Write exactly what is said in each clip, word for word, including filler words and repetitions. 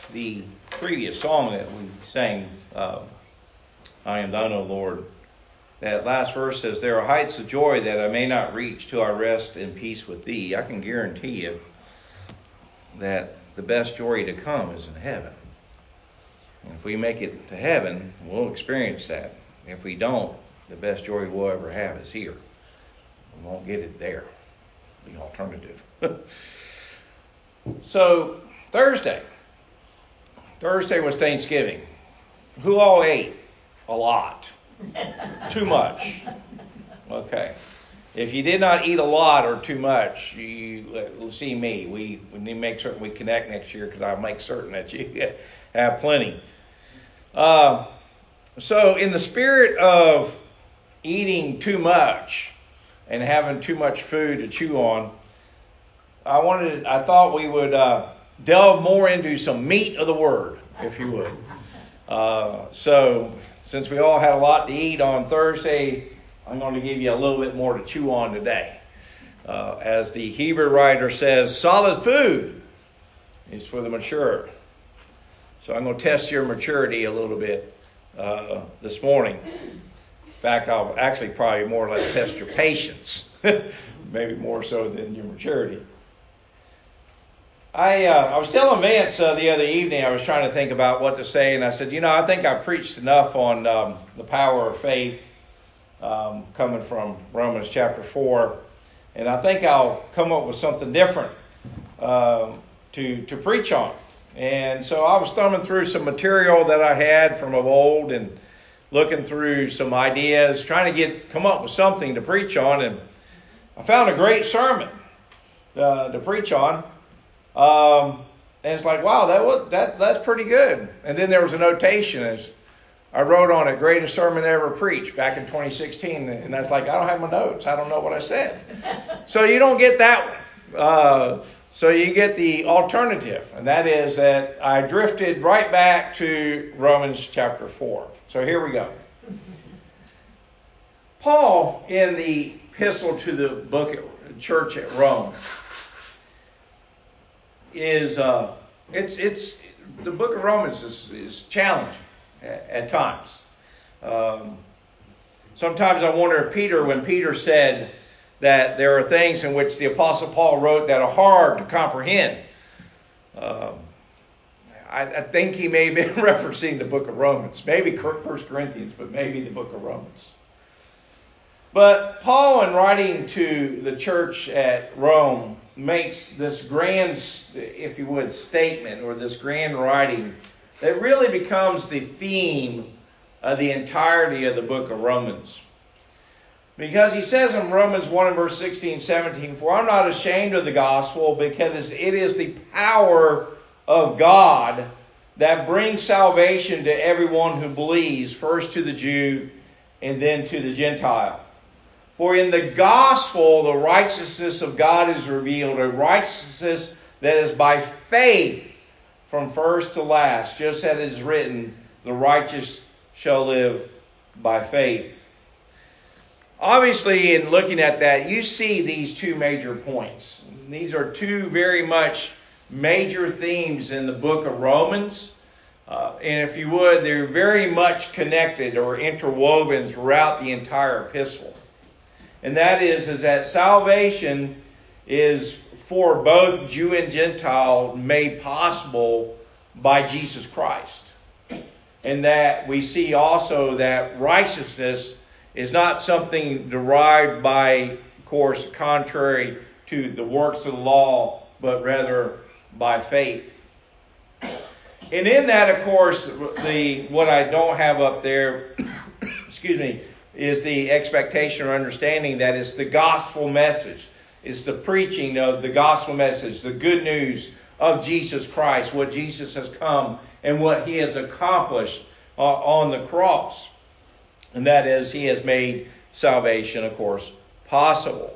the previous song that we sang, uh, I am thine, O Lord, that last verse says, there are heights of joy that I may not reach till I rest in peace with thee. I can guarantee you that the best joy to come is in heaven. And if we make it to heaven, we'll experience that. If we don't, the best joy we'll ever have is here. We won't get it there. The alternative. So, Thursday. Thursday was Thanksgiving. Who all ate? A lot. Too much. Okay. If you did not eat a lot or too much, you uh, see me. We, we need to make certain we connect next year, because I'll make certain that you have plenty. Uh, so in the spirit of eating too much and having too much food to chew on, I wanted, I thought we would uh, delve more into some meat of the word, if you would. Uh, so since we all had a lot to eat on Thursday, I'm going to give you a little bit more to chew on today. Uh, as the Hebrew writer says, solid food is for the mature. So I'm going to test your maturity a little bit uh, this morning. In fact, I'll actually probably more or less test your patience, maybe more so than your maturity. I uh, I was telling Vance uh, the other evening, I was trying to think about what to say, and I said, you know, I think I preached enough on um, the power of faith um, coming from Romans chapter four, and I think I'll come up with something different uh, to to preach on. And so I was thumbing through some material that I had from of old and looking through some ideas, trying to get come up with something to preach on, and I found a great sermon uh, to preach on. Um, and it's like, wow, that was, that that's pretty good. And then there was a notation as I wrote on it, greatest sermon ever preached back in twenty sixteen. And that's like, I don't have my notes. I don't know what I said. So you don't get that one. Uh, so you get the alternative. And that is that I drifted right back to Romans chapter four. So here we go. Paul, in the epistle to the book at, church at Rome, is uh, it's it's the book of Romans is, is challenging at, at times. Um, sometimes I wonder if Peter, when Peter said that there are things in which the Apostle Paul wrote that are hard to comprehend, um, I, I think he may have been referencing the book of Romans, maybe First Corinthians, but maybe the book of Romans. But Paul, in writing to the church at Rome, makes this grand, if you would, statement, or this grand writing that really becomes the theme of the entirety of the book of Romans. Because he says in Romans one and verse sixteen, seventeen, for I'm not ashamed of the gospel, because it is the power of God that brings salvation to everyone who believes, first to the Jew and then to the Gentile. For in the gospel, the righteousness of God is revealed, a righteousness that is by faith from first to last. Just as it is written, the righteous shall live by faith. Obviously, in looking at that, you see these two major points. These are two very much major themes in the book of Romans. Uh, and if you would, they're very much connected or interwoven throughout the entire epistle. And that is, is that salvation is for both Jew and Gentile made possible by Jesus Christ. And that we see also that righteousness is not something derived by, of course, contrary to the works of the law, but rather by faith. And in that, of course, the what I don't have up there, excuse me, is the expectation or understanding that it's the gospel message. It's the preaching of the gospel message, the good news of Jesus Christ, what Jesus has come and what he has accomplished uh, on the cross. And that is, he has made salvation, of course, possible.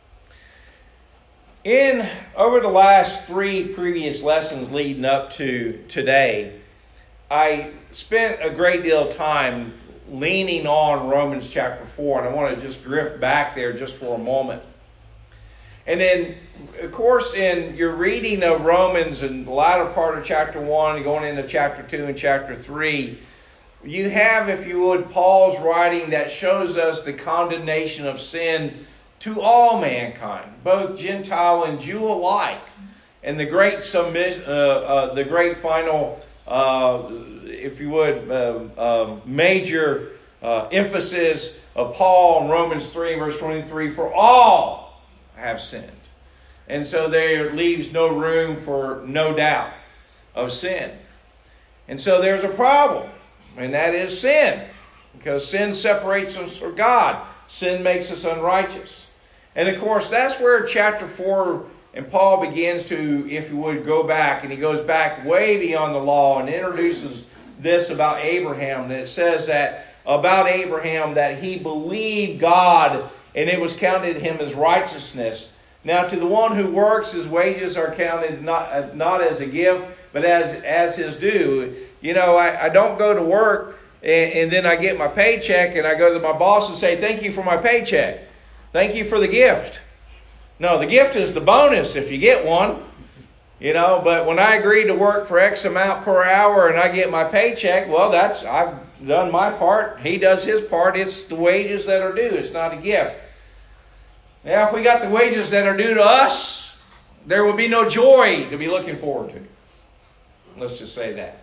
In over the last three previous lessons leading up to today, I spent a great deal of time leaning on Romans chapter four, and I want to just drift back there just for a moment. And then, of course, in your reading of Romans in the latter part of chapter one, going into chapter two and chapter three, you have, if you would, Paul's writing that shows us the condemnation of sin to all mankind, both Gentile and Jew alike, and the great submission, uh, uh, the great final, uh, if you would, uh, uh, major uh, emphasis of Paul in Romans three, verse twenty-three: for all have sinned. And so there leaves no room for no doubt of sin. And so there's a problem, and that is sin. Because sin separates us from God. Sin makes us unrighteous. And of course, that's where chapter four, and Paul begins to, if you would, go back. And he goes back way beyond the law and introduces this about Abraham. And it says that about Abraham that he believed God and it was counted to him as righteousness. Now, to the one who works, his wages are counted not not as a gift, but as as his due. You know, I, I don't go to work and, and then I get my paycheck and I go to my boss and say, thank you for my paycheck. Thank you for the gift. No, the gift is the bonus if you get one. You know, but when I agree to work for X amount per hour and I get my paycheck, well, that's I've done my part. He does his part. It's the wages that are due. It's not a gift. Now, if we got the wages that are due to us, there will be no joy to be looking forward to. Let's just say that.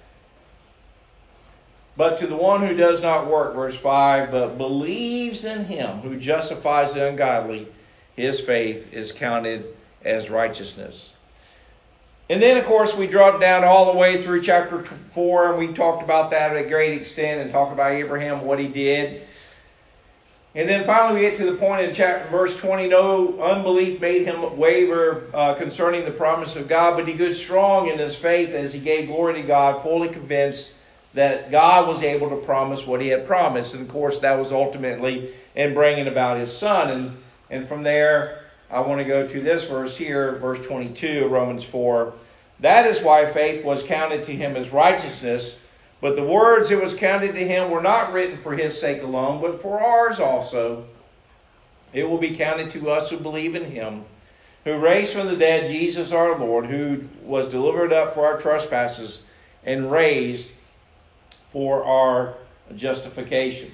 But to the one who does not work, verse five, but believes in him who justifies the ungodly, his faith is counted as righteousness. And then, of course, we drop down all the way through chapter four, and we talked about that at a great extent and talked about Abraham, what he did. And then finally we get to the point in chapter verse twenty, no unbelief made him waver uh, concerning the promise of God, but he grew strong in his faith as he gave glory to God, fully convinced that God was able to promise what he had promised. And of course that was ultimately in bringing about his son. And, and from there I want to go to this verse here, verse twenty-two of Romans four. That is why faith was counted to him as righteousness. But the words it was counted to him were not written for his sake alone, but for ours also. It will be counted to us who believe in him, who raised from the dead Jesus our Lord, who was delivered up for our trespasses and raised for our justification.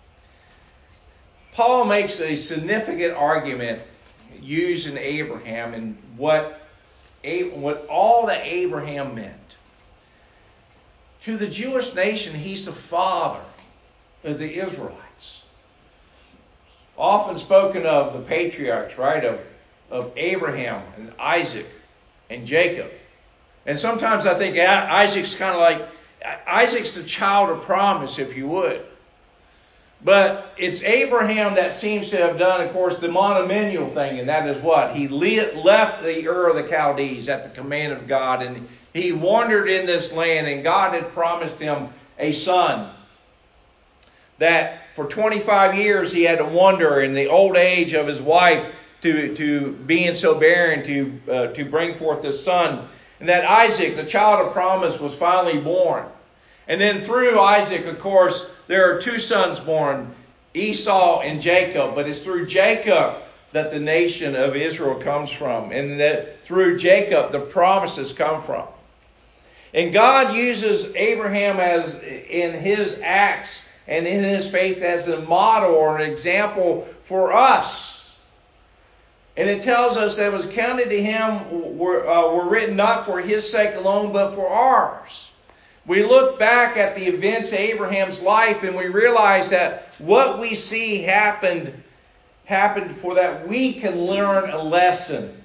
Paul makes a significant argument using Abraham and what, what all that Abraham meant. To the Jewish nation, he's the father of the Israelites. Often spoken of the patriarchs, right? Of, of Abraham and Isaac and Jacob. And sometimes I think Isaac's kind of like, Isaac's the child of promise, if you would. But it's Abraham that seems to have done, of course, the monumental thing, and that is what? He left the Ur of the Chaldees at the command of God, and he wandered in this land, and God had promised him a son. That for twenty-five years he had to wander in the old age of his wife to, to being so barren to, uh, to bring forth this son. And that Isaac, the child of promise, was finally born. And then through Isaac, of course, there are two sons born, Esau and Jacob. But it's through Jacob that the nation of Israel comes from. And that through Jacob the promises come from. And God uses Abraham as in his acts and in his faith as a model or an example for us. And it tells us that it was counted to him were, uh, were written not for his sake alone, but for ours. We look back at the events of Abraham's life and we realize that what we see happened, happened for that we can learn a lesson.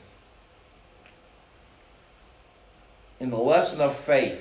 In the lesson of faith.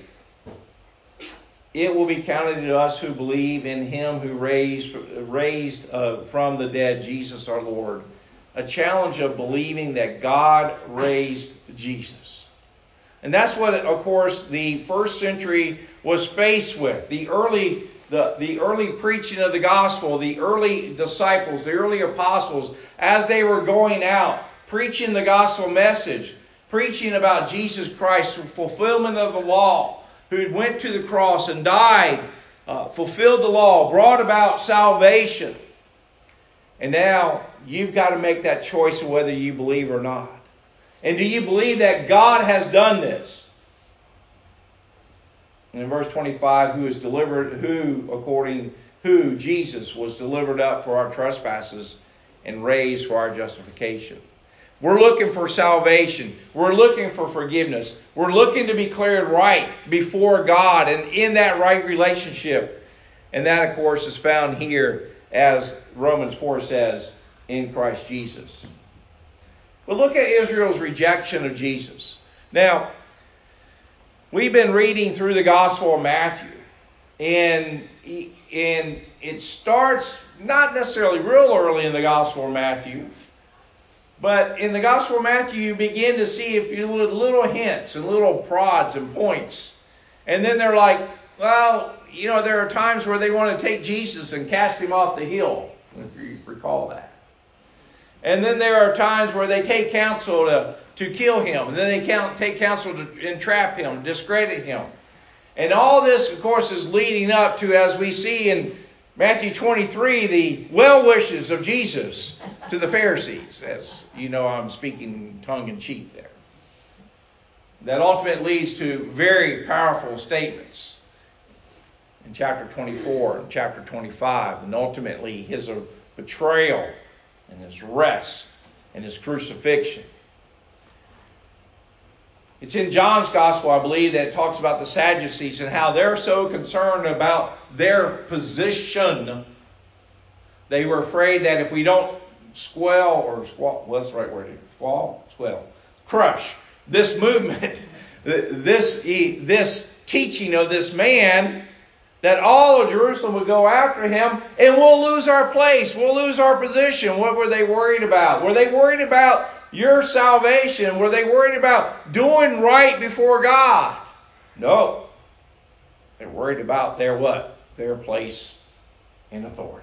It will be counted to us who believe in him who raised, raised uh, from the dead Jesus our Lord. A challenge of believing that God raised Jesus. And that's what, of course, the first century was faced with. The early, the, the early preaching of the gospel, the early disciples, the early apostles, as they were going out, preaching the gospel message, preaching about Jesus Christ, fulfillment of the law, who went to the cross and died, uh, fulfilled the law, brought about salvation. And now you've got to make that choice of whether you believe or not. And do you believe that God has done this? And in verse twenty-five, who is delivered, who, according, who, Jesus, was delivered up for our trespasses and raised for our justification. We're looking for salvation. We're looking for forgiveness. We're looking to be cleared right before God and in that right relationship. And that, of course, is found here, as Romans four says, in Christ Jesus. But look at Israel's rejection of Jesus. Now, we've been reading through the Gospel of Matthew. And, and it starts not necessarily real early in the Gospel of Matthew. But in the Gospel of Matthew, you begin to see a few little hints and little prods and points. And then they're like, well, you know, there are times where they want to take Jesus and cast him off the hill, if you recall that. And then there are times where they take counsel to, to kill him. And then they count, take counsel to entrap him, discredit him. And all this, of course, is leading up to, as we see in Matthew twenty-three, the well wishes of Jesus to the Pharisees. As you know, I'm speaking tongue-in-cheek there. That ultimately leads to very powerful statements in chapter twenty-four and chapter twenty-five. And ultimately his betrayal and his arrest and his crucifixion. It's in John's Gospel, I believe, that it talks about the Sadducees and how they're so concerned about their position. They were afraid that if we don't squell or squall, what's the right word? Squall? Swell. Crush this movement, this, this teaching of this man, that all of Jerusalem would go after him and we'll lose our place. We'll lose our position. What were they worried about? Were they worried about your salvation? Were they worried about doing right before God? No. They're worried about their what? Their place in authority.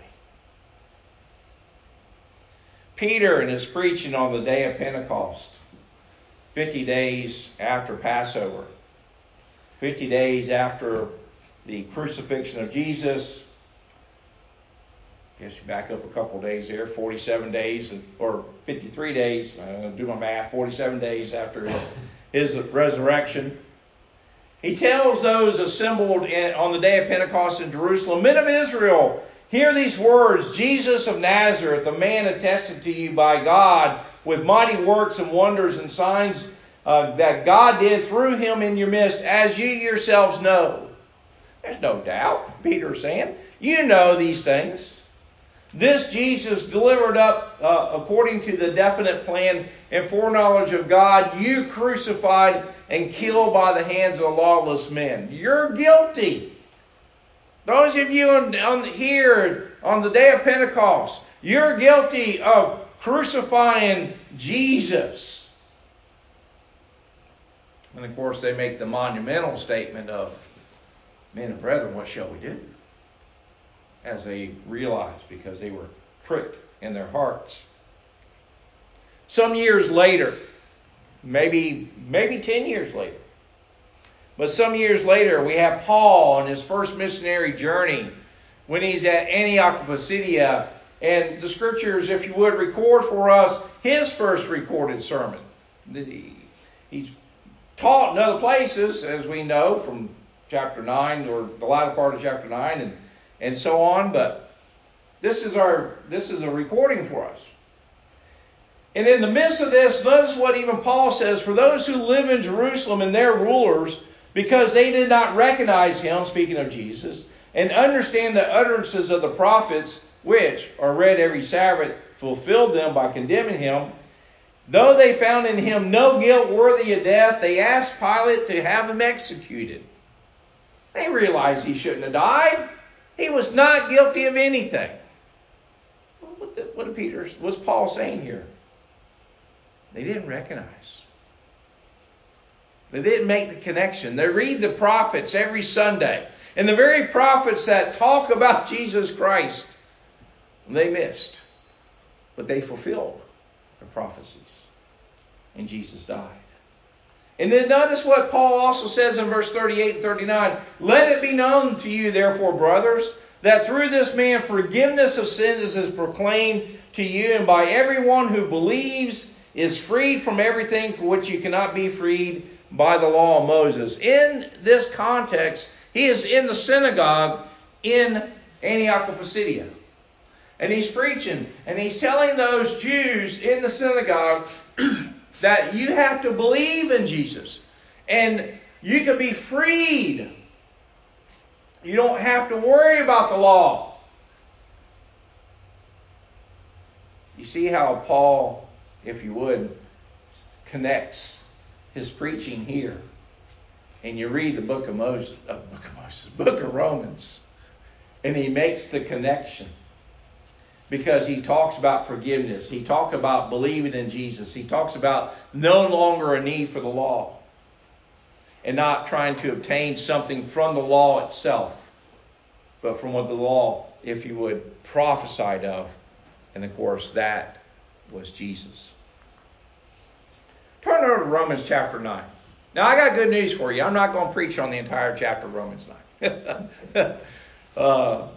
Peter, in his preaching on the day of Pentecost, fifty days after Passover, fifty days after the crucifixion of Jesus, I guess you back up a couple days there, forty-seven days, or fifty-three days, I'm going to do my math, forty-seven days after his resurrection. He tells those assembled in, on the day of Pentecost in Jerusalem, men of Israel, hear these words, Jesus of Nazareth, a man attested to you by God with mighty works and wonders and signs uh, that God did through him in your midst, as you yourselves know. There's no doubt, Peter's saying. You know these things. This Jesus delivered up uh, according to the definite plan and foreknowledge of God, you crucified and killed by the hands of lawless men. You're guilty. Those of you on, on here on the day of Pentecost, you're guilty of crucifying Jesus. And of course they make the monumental statement of, men and brethren, what shall we do? As they realized, because they were pricked in their hearts. Some years later, maybe, maybe ten years later, but some years later, we have Paul on his first missionary journey when he's at Antioch of Pisidia. And the scriptures, if you would, record for us his first recorded sermon. He's taught in other places, as we know, from chapter nine, or the latter part of chapter nine, and, and so on. But this is our this is a recording for us. And in the midst of this, notice what even Paul says, for those who live in Jerusalem and their rulers, because they did not recognize him, speaking of Jesus, and understand the utterances of the prophets, which are read every Sabbath, fulfilled them by condemning him. Though they found in him no guilt worthy of death, they asked Pilate to have him executed. They realized he shouldn't have died. He was not guilty of anything. What did, what did Peter, what's Paul saying here? They didn't recognize. They didn't make the connection. They read the prophets every Sunday. And the very prophets that talk about Jesus Christ, they missed. But they fulfilled the prophecies. And Jesus died. And then notice what Paul also says in verse thirty-eight and thirty-nine. Let it be known to you, therefore, brothers, that through this man forgiveness of sins is proclaimed to you, and by everyone who believes is freed from everything for which you cannot be freed by the law of Moses. In this context, he is in the synagogue in Antioch of Pisidia. And he's preaching, and he's telling those Jews in the synagogue that you have to believe in Jesus. And you can be freed. You don't have to worry about the law. You see how Paul, if you would, connects his preaching here. And you read the book of Moses, uh, book of Moses, book of Romans, and he makes the connection. Because he talks about forgiveness. He talks about believing in Jesus. He talks about no longer a need for the law. And not trying to obtain something from the law itself. But from what the law, if you would, prophesied of. And of course, that was Jesus. Turn over to Romans chapter nine. Now, I got good news for you. I'm not going to preach on the entire chapter of Romans nine. uh,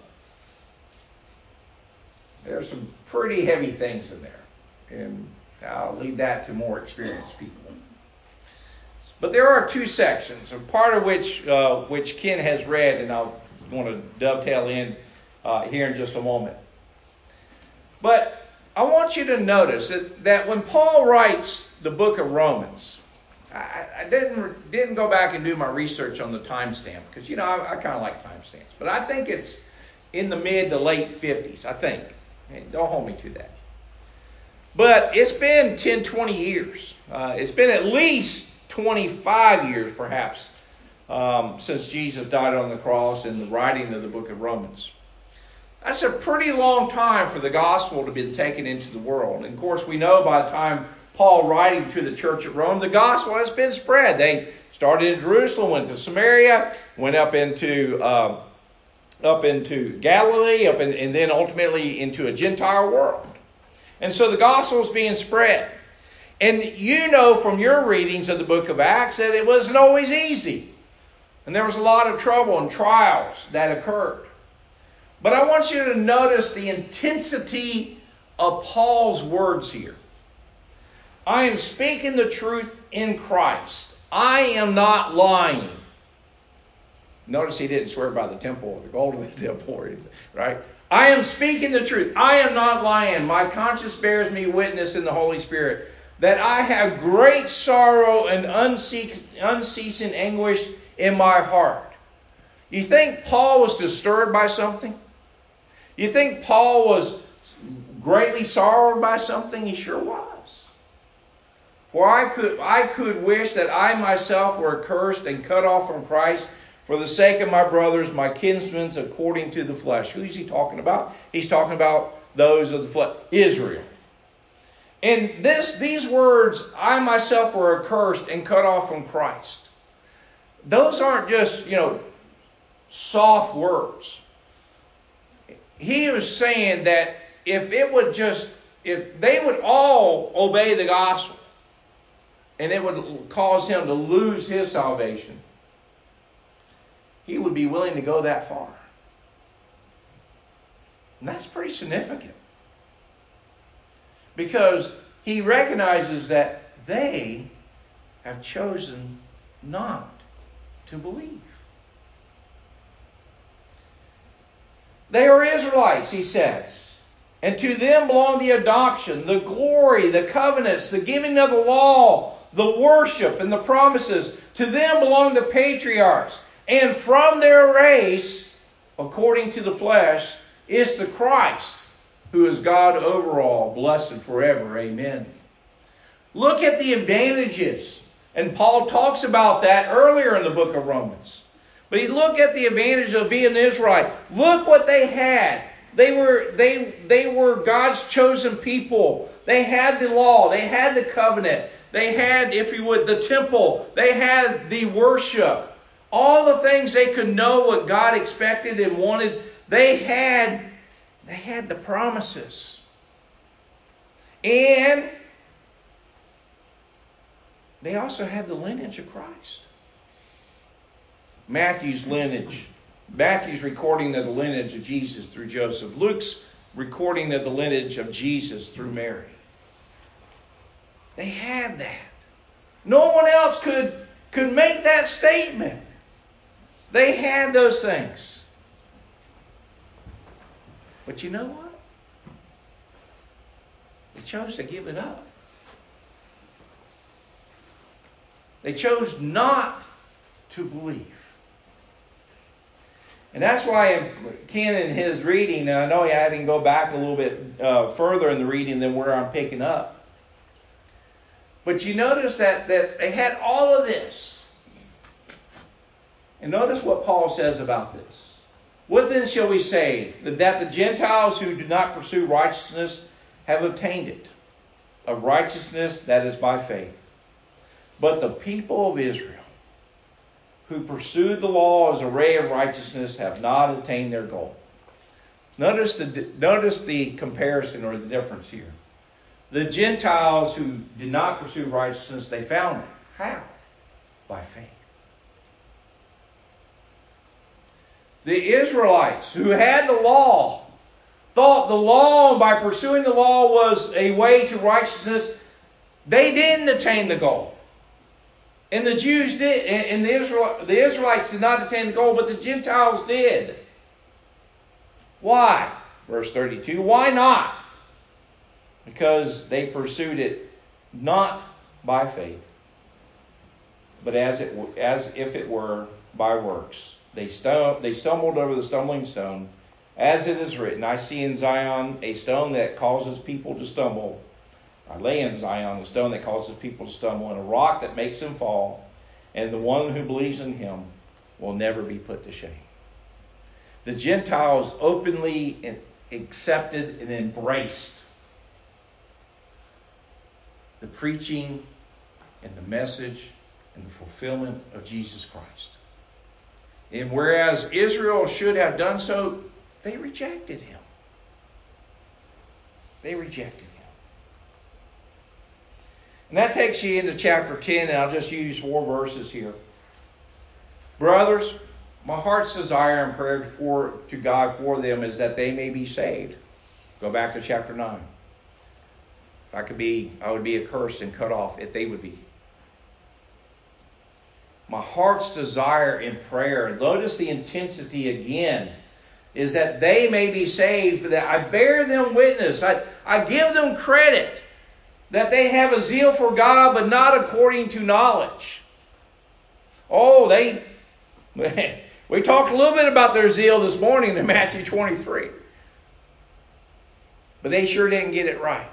There's some pretty heavy things in there. And I'll leave that to more experienced people. But there are two sections, and part of which uh, which Ken has read, and I'll want to dovetail in uh, here in just a moment. But I want you to notice that, that when Paul writes the book of Romans, I, I didn't didn't go back and do my research on the timestamp, because, you know, I, I kind of like timestamps. But I think it's in the mid to late fifties, I think. Don't hold me to that. But it's been ten, twenty years. Uh, it's been at least twenty-five years, perhaps, um, since Jesus died on the cross and the writing of the book of Romans. That's a pretty long time for the gospel to be taken into the world. And of course, we know by the time Paul writing to the church at Rome, the gospel has been spread. They started in Jerusalem, went to Samaria, went up into uh, up into Galilee, up in, and then ultimately into a Gentile world. And so the gospel is being spread. And you know from your readings of the book of Acts that it wasn't always easy. And there was a lot of trouble and trials that occurred. But I want you to notice the intensity of Paul's words here. I am speaking the truth in Christ. I am not lying. Notice he didn't swear by the temple or the gold of the temple, right? I am speaking the truth. I am not lying. My conscience bears me witness in the Holy Spirit that I have great sorrow and unceasing anguish in my heart. You think Paul was disturbed by something? You think Paul was greatly sorrowed by something? He sure was. For I could, I could wish that I myself were accursed and cut off from Christ for the sake of my brothers, my kinsmen, according to the flesh. Who is he talking about? He's talking about those of the flesh, Israel. And this, these words, I myself were accursed and cut off from Christ. Those aren't just, you know, soft words. He was saying that if it would just, if they would all obey the gospel, and it would cause him to lose his salvation, he would be willing to go that far. And that's pretty significant. Because he recognizes that they have chosen not to believe. They are Israelites, he says. And to them belong the adoption, the glory, the covenants, the giving of the law, the worship, and the promises. To them belong the patriarchs. And from their race, according to the flesh, is the Christ, who is God over all, blessed forever. Amen. Look at the advantages. And Paul talks about that earlier in the book of Romans. But you look at the advantage of being an Israelite. Look what they had. They were, they, they were God's chosen people. They had the law. They had the covenant. They had, if you would, the temple. They had the worship. All the things they could know what God expected and wanted. They had, they had the promises. And they also had the lineage of Christ. Matthew's lineage. Matthew's recording of the lineage of Jesus through Joseph. Luke's recording of the lineage of Jesus through Mary. They had that. No one else could, could make that statement. They had those things. But you know what? They chose to give it up. They chose not to believe. And that's why Ken in his reading, and I know he had to go back a little bit uh, further in the reading than where I'm picking up. But you notice that, that they had all of this. And notice what Paul says about this. What then shall we say? That the Gentiles who do not pursue righteousness have obtained it. Of righteousness that is by faith. But the people of Israel, who pursued the law as a ray of righteousness, have not attained their goal. Notice the, notice the comparison or the difference here. The Gentiles who did not pursue righteousness, they found it. How? By faith. The Israelites who had the law thought the law, by pursuing the law, was a way to righteousness. They didn't attain the goal. And the Jews did, and the Israel, the Israelites did not attain the goal, but the Gentiles did. Why? Verse thirty-two. Why not? Because they pursued it not by faith, but as it as if it were by works. They stu- they stumbled over the stumbling stone, as it is written, I see in Zion a stone that causes people to stumble. I lay in Zion a stone that causes people to stumble, and a rock that makes them fall, and the one who believes in him will never be put to shame. The Gentiles openly accepted and embraced the preaching and the message and the fulfillment of Jesus Christ. And whereas Israel should have done so, they rejected him. They rejected him. And that takes you into chapter ten, and I'll just use four verses here. Brothers, my heart's desire and prayer for, to God for them is that they may be saved. Go back to chapter nine. If I could be, I would be accursed and cut off if they would be. My heart's desire in prayer, notice the intensity again, is that they may be saved, that I bear them witness. I, I give them credit that they have a zeal for God, but not according to knowledge. Oh, they... We talked a little bit about their zeal this morning in Matthew twenty-three. But they sure didn't get it right.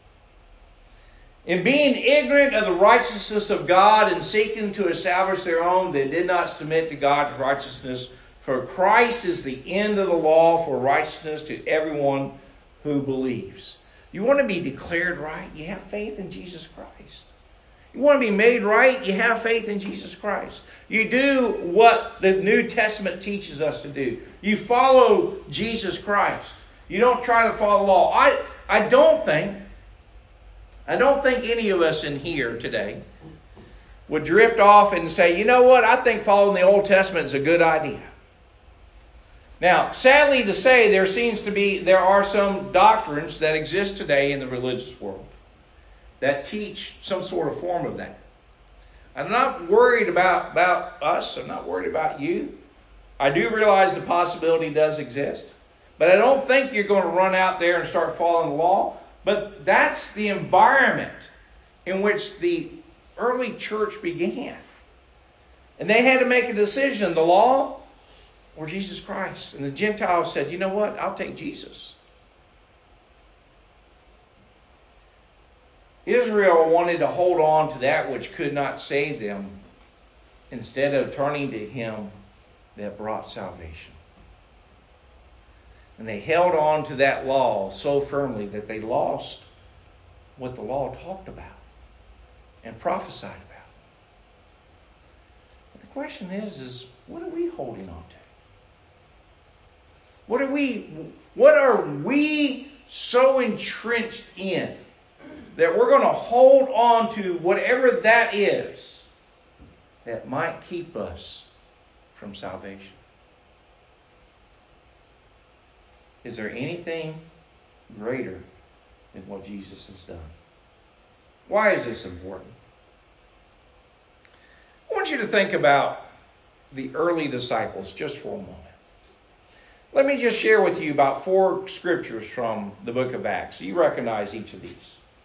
In being ignorant of the righteousness of God and seeking to establish their own, they did not submit to God's righteousness. For Christ is the end of the law for righteousness to everyone who believes. You want to be declared right? You have faith in Jesus Christ. You want to be made right? You have faith in Jesus Christ. You do what the New Testament teaches us to do. You follow Jesus Christ. You don't try to follow the law. I, I don't think, I don't think any of us in here today would drift off and say, you know what, I think following the Old Testament is a good idea. Now, sadly to say, there seems to be, there are some doctrines that exist today in the religious world that teach some sort of form of that. I'm not worried about, about us. I'm not worried about you. I do realize the possibility does exist. But I don't think you're going to run out there and start following the law. But that's the environment in which the early church began. And they had to make a decision, the law or Jesus Christ. And the Gentiles said, you know what? I'll take Jesus. Israel wanted to hold on to that which could not save them instead of turning to him that brought salvation. And they held on to that law so firmly that they lost what the law talked about and prophesied about. But the question is, is what are we holding on to? What are we, what are we so entrenched in that we're going to hold on to whatever that is that might keep us from salvation? Is there anything greater than what Jesus has done? Why is this important? I want you to think about the early disciples just for a moment. Let me just share with you about four scriptures from the book of Acts. You recognize each of these.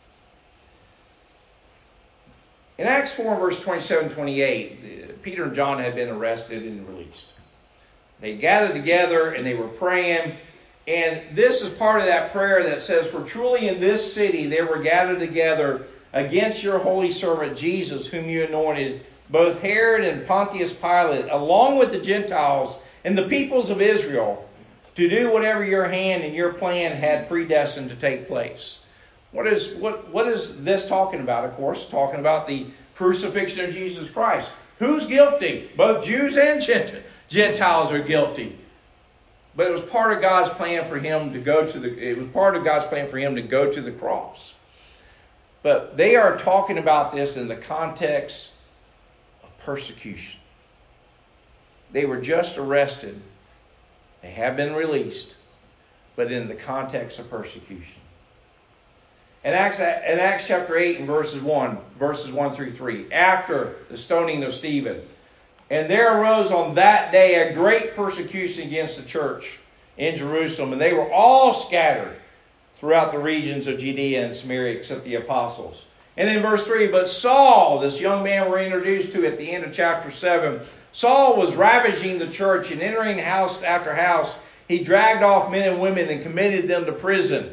In Acts four, verse twenty-seven, twenty-eight, Peter and John had been arrested and released. They gathered together and they were praying. And this is part of that prayer that says, "For truly in this city they were gathered together against your holy servant Jesus, whom you anointed, both Herod and Pontius Pilate, along with the Gentiles and the peoples of Israel, to do whatever your hand and your plan had predestined to take place." What is what what is this talking about? Of course, talking about the crucifixion of Jesus Christ. Who's guilty? Both Jews and Gentiles are guilty. But it was part of God's plan for him to go to the it was part of God's plan for him to go to the cross. But they are talking about this in the context of persecution. They were just arrested. They have been released, but in the context of persecution. In Acts, in Acts chapter eight and verses one, verses one through three, after the stoning of Stephen, "And there arose on that day a great persecution against the church in Jerusalem, and they were all scattered throughout the regions of Judea and Samaria, except the apostles." And in verse three, "But Saul," this young man we're introduced to at the end of chapter seven, "Saul was ravaging the church, and entering house after house, he dragged off men and women and committed them to prison."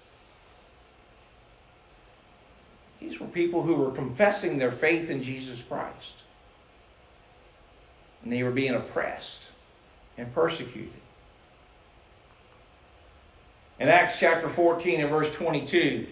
These were people who were confessing their faith in Jesus Christ. And they were being oppressed and persecuted. In Acts chapter fourteen and verse twenty-two,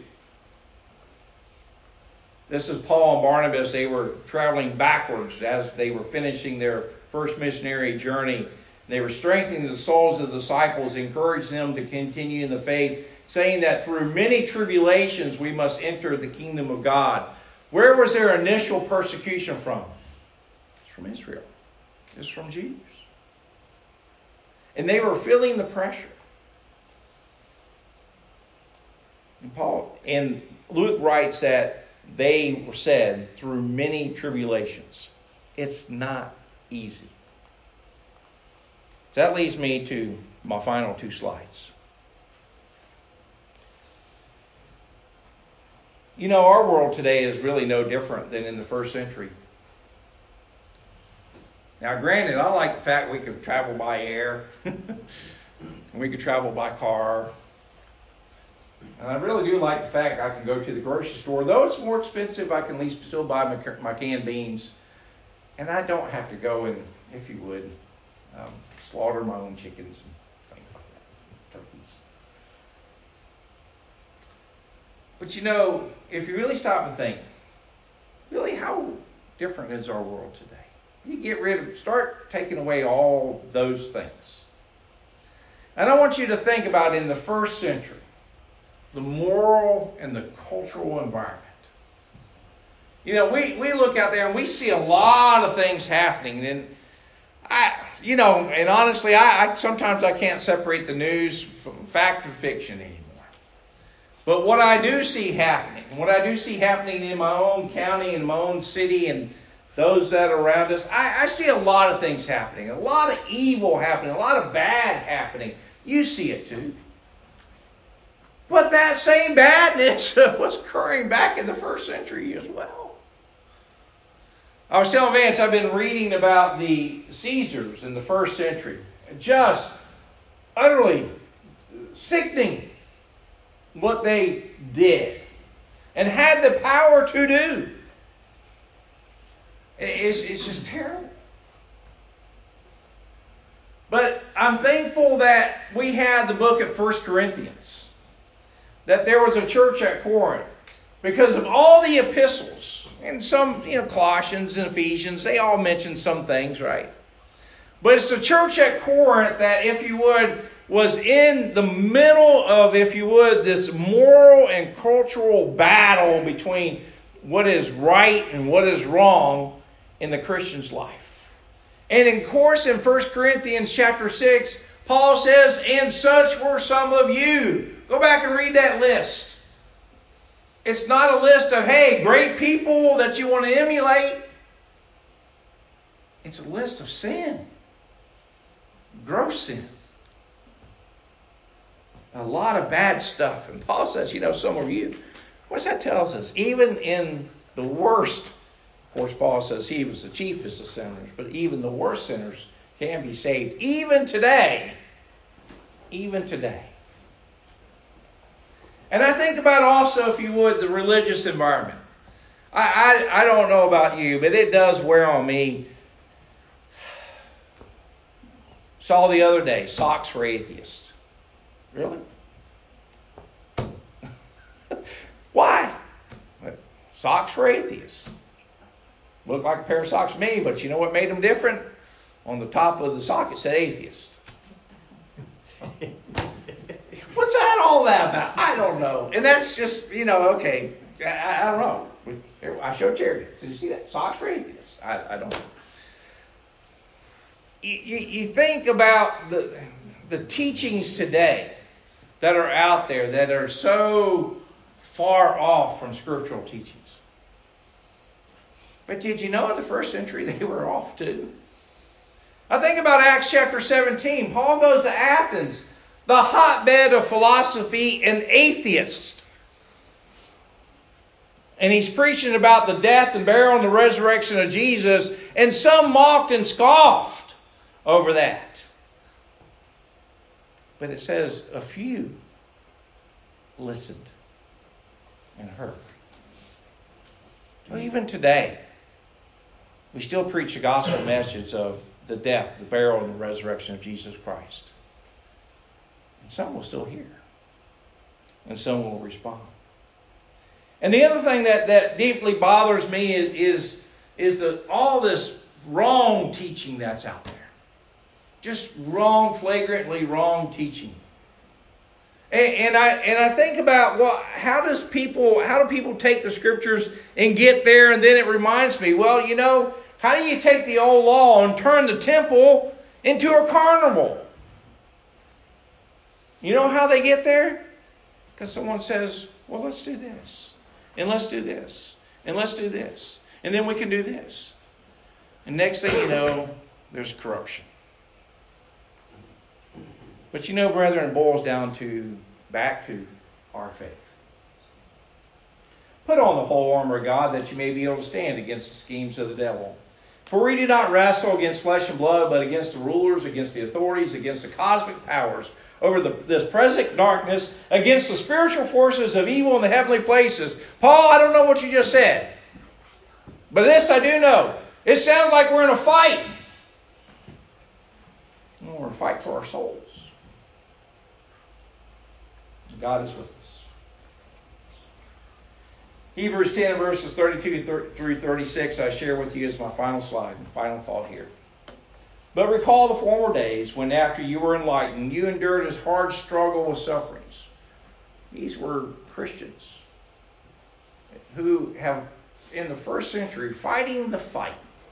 this is Paul and Barnabas. They were traveling backwards as they were finishing their first missionary journey. They were strengthening the souls of the disciples, encouraging them to continue in the faith, saying that through many tribulations we must enter the kingdom of God. Where was their initial persecution from? It's from Israel. It's from Jews. And they were feeling the pressure. And Paul and Luke writes that they were said through many tribulations. It's not easy. So that leads me to my final two slides. You know, our world today is really no different than in the first century. Now, granted, I like the fact we could travel by air. We could travel by car. And I really do like the fact I can go to the grocery store. Though it's more expensive, I can at least still buy my, my canned beans. And I don't have to go and, if you would, um, slaughter my own chickens and things like that. Turkeys. But you know, if you really stop and think, really how different is our world today? You get rid of, start taking away all those things. And I want you to think about in the first century, the moral and the cultural environment. You know, we, we look out there and we see a lot of things happening. And I, you know, and honestly, I, I sometimes I can't separate the news from fact and fiction anymore. But what I do see happening, what I do see happening in my own county, in my own city, and those that are around us, I, I see a lot of things happening, a lot of evil happening, a lot of bad happening. You see it too. But that same badness was occurring back in the first century as well. I was telling Vance, I've been reading about the Caesars in the first century. Just utterly sickening what they did and had the power to do. It's, it's just terrible. But I'm thankful that we had the book of First Corinthians. That there was a church at Corinth. Because of all the epistles, and some, you know, Colossians and Ephesians, they all mention some things, right? But it's the church at Corinth that, if you would, was in the middle of, if you would, this moral and cultural battle between what is right and what is wrong in the Christian's life. And of course, in First Corinthians chapter six, Paul says, "And such were some of you." Go back and read that list. It's not a list of, hey, great people that you want to emulate. It's a list of sin. Gross sin. A lot of bad stuff. And Paul says, you know, some of you, what's that tells us? Even in the worst, of course, Paul says he was the chiefest of sinners, but even the worst sinners can be saved. Even today. Even today. And I think about also, if you would, the religious environment. I, I, I don't know about you, but it does wear on me. Saw the other day, socks for atheists. Really? Why? Socks for atheists. Looked like a pair of socks to me, but you know what made them different? On the top of the sock it said atheist. What's that all that about? I don't know. And that's just, you know, okay. I, I don't know. I showed Charity. Did you see that? Socks for atheists. I, I don't know. You, you, you think about the, the teachings today that are out there that are so far off from scriptural teachings. But did you know in the first century they were off too? I think about Acts chapter seventeen. Paul goes to Athens, the hotbed of philosophy and atheists. And he's preaching about the death and burial and the resurrection of Jesus. And some mocked and scoffed over that. But it says a few listened and heard. Well, even today, we still preach the gospel message of the death, the burial, and the resurrection of Jesus Christ. And some will still hear. And some will respond. And the other thing that, that deeply bothers me is, is, is the, all this wrong teaching that's out there. Just wrong, flagrantly wrong teaching. And, and I and I think about, well, how does people how do people take the scriptures and get there? And then it reminds me, well, you know, how do you take the old law and turn the temple into a carnival? You know how they get there? Because someone says, well, let's do this. And let's do this. And let's do this. And then we can do this. And next thing you know, there's corruption. But you know, brethren, it boils down to, back to our faith. Put on the whole armor of God that you may be able to stand against the schemes of the devil. For we do not wrestle against flesh and blood, but against the rulers, against the authorities, against the cosmic powers, over the, this present darkness, against the spiritual forces of evil in the heavenly places. Paul, I don't know what you just said. But this I do know. It sounds like we're in a fight. No, we're in a fight for our souls. God is with us. Hebrews ten verses thirty-two through thirty-six I share with you as my final slide and final thought here. But recall the former days when after you were enlightened, you endured this hard struggle with sufferings. These were Christians who have, in the first century, fighting the fight.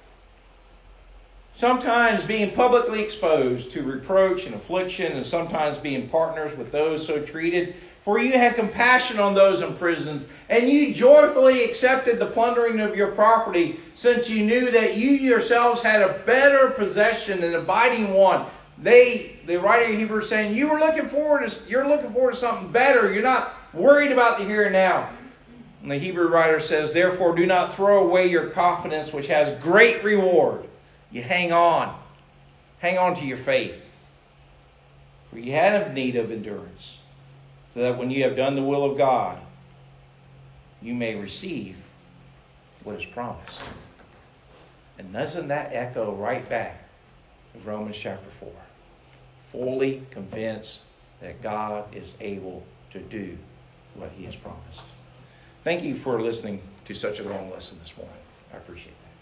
Sometimes being publicly exposed to reproach and affliction, and sometimes being partners with those so treated. For you had compassion on those in prisons, and you joyfully accepted the plundering of your property, since you knew that you yourselves had a better possession, an abiding one. They, the writer of Hebrews, is saying you were looking forward to, you're looking forward to something better. You're not worried about the here and now. And the Hebrew writer says, therefore, do not throw away your confidence, which has great reward. You hang on. Hang on to your faith. For you have need of endurance, so that when you have done the will of God, you may receive what is promised. And doesn't that echo right back of Romans chapter four? Fully convinced that God is able to do what He has promised. Thank you for listening to such a long lesson this morning. I appreciate that.